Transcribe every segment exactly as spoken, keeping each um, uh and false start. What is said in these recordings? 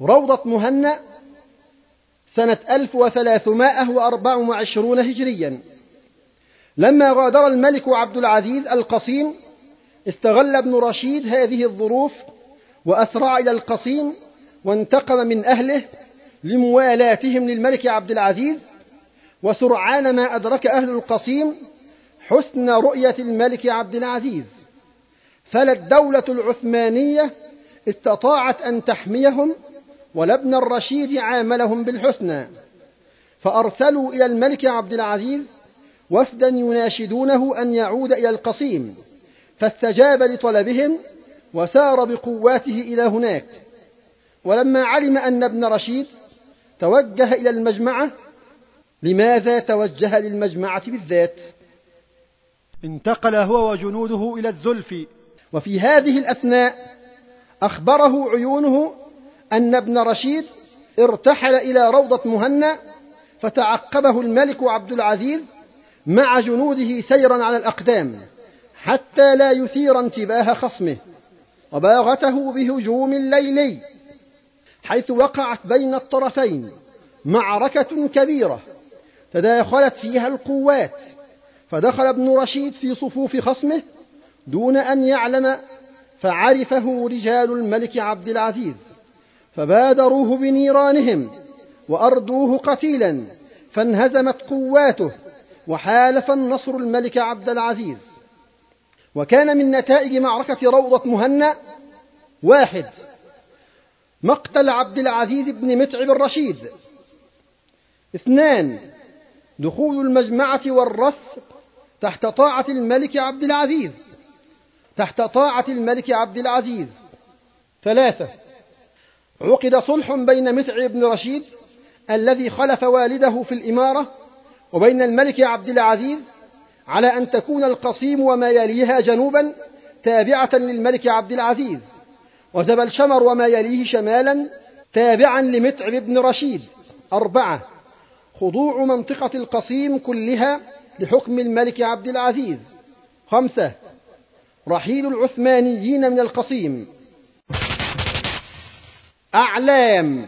روضة مهنا سنة ألف وثلاثمائة وأربعة وعشرين هجريا. لما غادر الملك عبد العزيز القصيم استغل ابن رشيد هذه الظروف وأسرع إلى القصيم وانتقم من أهله لموالاتهم للملك عبد العزيز. وسرعان ما أدرك أهل القصيم حسن رؤية الملك عبد العزيز، فلا الدولة العثمانية استطاعت أن تحميهم ولا ابن الرشيد عاملهم بالحسنى، فأرسلوا إلى الملك عبد العزيز وفدا يناشدونه أن يعود إلى القصيم، فاستجاب لطلبهم وسار بقواته إلى هناك. ولما علم أن ابن رشيد توجه إلى المجمعة. لماذا توجه للمجمعة بالذات؟ انتقل هو وجنوده إلى الزلف. وفي هذه الأثناء أخبره عيونه أن ابن رشيد ارتحل إلى روضة مهنا، فتعقبه الملك عبد العزيز مع جنوده سيرا على الأقدام حتى لا يثير انتباه خصمه، وباغته بهجوم ليلي حيث وقعت بين الطرفين معركة كبيرة تداخلت فيها القوات، فدخل ابن رشيد في صفوف خصمه دون أن يعلم، فعرفه رجال الملك عبد العزيز فبادروه بنيرانهم وأردوه قتيلا، فانهزمت قواته وحالف النصر الملك عبد العزيز. وكان من نتائج معركة روضة مهنا: واحد، مقتل عبد العزيز بن متعب الرشيد. اثنان، دخول المجمعة والرث تحت طاعة الملك عبد العزيز تحت طاعة الملك عبد العزيز. ثلاثة، عقد صلح بين متعب بن رشيد الذي خلف والده في الإمارة وبين الملك عبد العزيز على أن تكون القصيم وما يليها جنوبا تابعة للملك عبد العزيز، وجبل شمر وما يليه شمالا تابعا لمتعب بن رشيد. أربعة، خضوع منطقة القصيم كلها لحكم الملك عبد العزيز. خمسة، رحيل العثمانيين من القصيم. أعلام: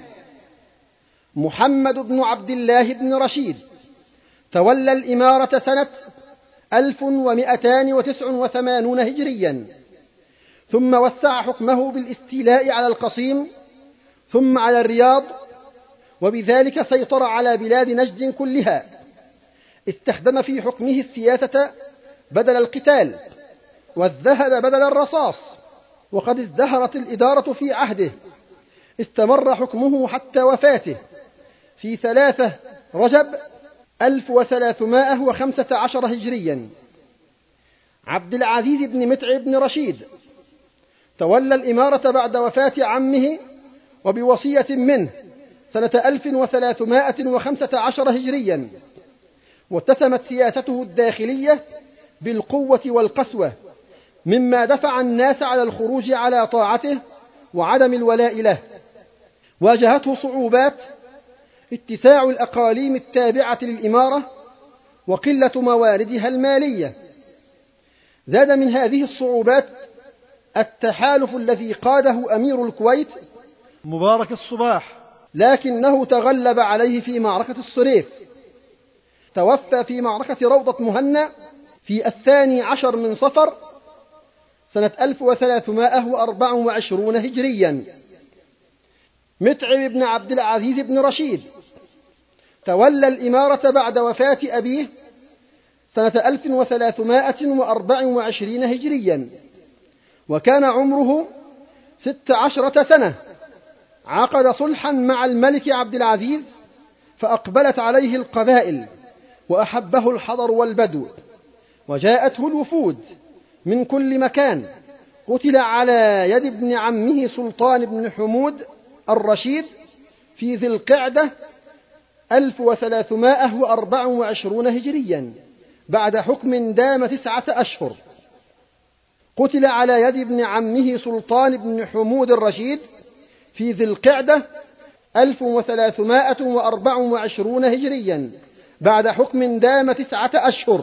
محمد بن عبد الله بن رشيد تولى الإمارة سنة ألف ومئتان وتسع وثمانين هجريا، ثم وسع حكمه بالاستيلاء على القصيم ثم على الرياض، وبذلك سيطر على بلاد نجد كلها. استخدم في حكمه السياسة بدل القتال والذهب بدل الرصاص، وقد ازدهرت الإدارة في عهده. استمر حكمه حتى وفاته في ثلاثة رجب ألف وثلاثمائة وخمسة عشر هجريا. عبد العزيز بن متعب بن رشيد تولى الإمارة بعد وفاة عمه وبوصية منه سنة ألف وثلاثمائة وخمسة عشر هجريا، واتسمت سياسته الداخلية بالقوة والقسوة، مما دفع الناس على الخروج على طاعته وعدم الولاء له. واجهته صعوبات: اتساع الأقاليم التابعة للإمارة وقلة مواردها المالية. زاد من هذه الصعوبات التحالف الذي قاده أمير الكويت مبارك الصباح، لكنه تغلب عليه في معركة الصريف. توفى في معركة روضة مهنا في الثاني عشر من صفر سنة ألف وثلاثمائة وأربعة وعشرين هجريا. متعب بن عبد العزيز بن رشيد تولى الإمارة بعد وفاة أبيه سنة ألف وثلاثمائة وأربعة وعشرين هجريا، وكان عمره ست عشرة سنة. عقد صلحا مع الملك عبد العزيز فأقبلت عليه القبائل وأحبه الحضر والبدو، وجاءته الوفود من كل مكان. قتل على يد ابن عمه سلطان بن حمود الرشيد في ذي القعدة ألف وثلاثمائة وأربعة وعشرين هجريا بعد حكم دام تسعة أشهر. قتل على يد ابن عمه سلطان بن حمود الرشيد في ذي القعدة ألف وثلاثمائة وأربعة وعشرين هجريا بعد حكم دام تسعة أشهر.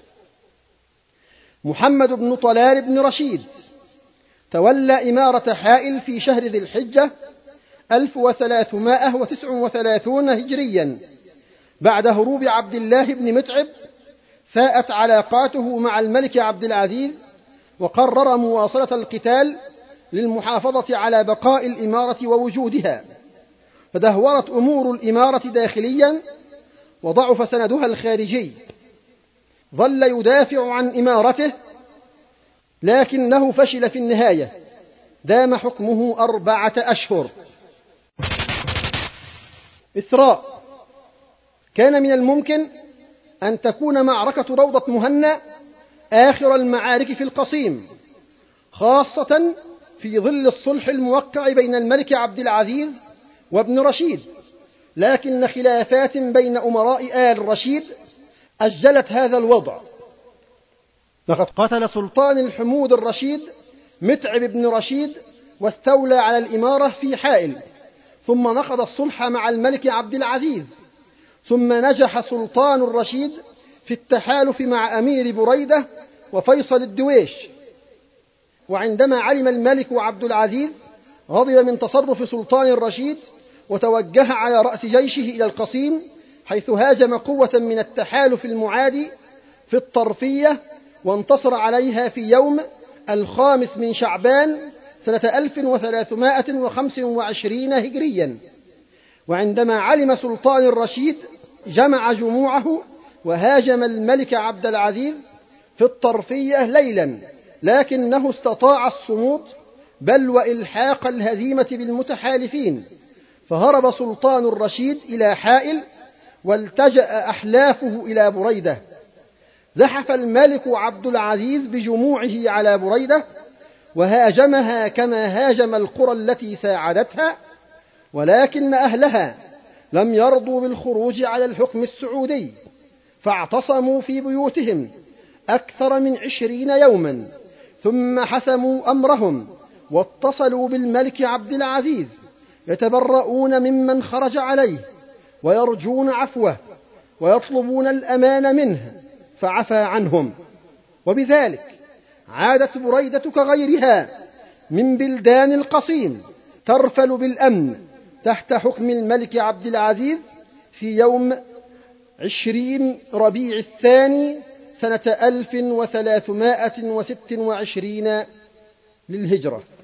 محمد بن طلال بن رشيد تولى إمارة حائل في شهر ذي الحجة ألف وثلاثمائة وتسعة وثلاثين هجريا بعد هروب عبد الله بن متعب ساءت علاقاته مع الملك عبد العزيز، وقرر مواصلة القتال للمحافظة على بقاء الإمارة ووجودها، فدهورت أمور الإمارة داخليا وضعف سندها الخارجي. ظل يدافع عن إمارته لكنه فشل في النهاية، دام حكمه أربعة أشهر. إسراء. كان من الممكن أن تكون معركة روضة مهنا آخر المعارك في القصيم، خاصة في ظل الصلح الموقع بين الملك عبد العزيز وابن رشيد، لكن خلافات بين أمراء آل رشيد أجلت هذا الوضع. لقد قتل سلطان الحمود الرشيد متعب بن رشيد واستولى على الإمارة في حائل، ثم نقض الصلح مع الملك عبد العزيز، ثم نجح سلطان الرشيد في التحالف مع أمير بريدة وفيصل الدويش. وعندما علم الملك عبد العزيز غضب من تصرف سلطان الرشيد، وتوجه على رأس جيشه إلى القصيم، حيث هاجم قوة من التحالف المعادي في الطرفية، وانتصر عليها في يوم الخامس من شعبان سنة ألف وثلاثمائة وخمسة وعشرين هجريا. وعندما علم سلطان الرشيد جمع جموعه وهاجم الملك عبد العزيز في الطرفية ليلا، لكنه استطاع الصمود بل وإلحاق الهزيمة بالمتحالفين، فهرب سلطان الرشيد إلى حائل والتجأ أحلافه إلى بريدة. زحف الملك عبد العزيز بجموعه على بريدة وهاجمها كما هاجم القرى التي ساعدتها، ولكن أهلها لم يرضوا بالخروج على الحكم السعودي، فاعتصموا في بيوتهم أكثر من عشرين يوما، ثم حسموا أمرهم واتصلوا بالملك عبد العزيز يتبرؤون ممن خرج عليه ويرجون عفوه ويطلبون الأمان منه، فعفى عنهم. وبذلك عادت بريدة كغيرها من بلدان القصيم ترفل بالأمن تحت حكم الملك عبد العزيز في يوم عشرين ربيع الثاني سنة ألف وثلاثمائة وستة وعشرين للهجرة.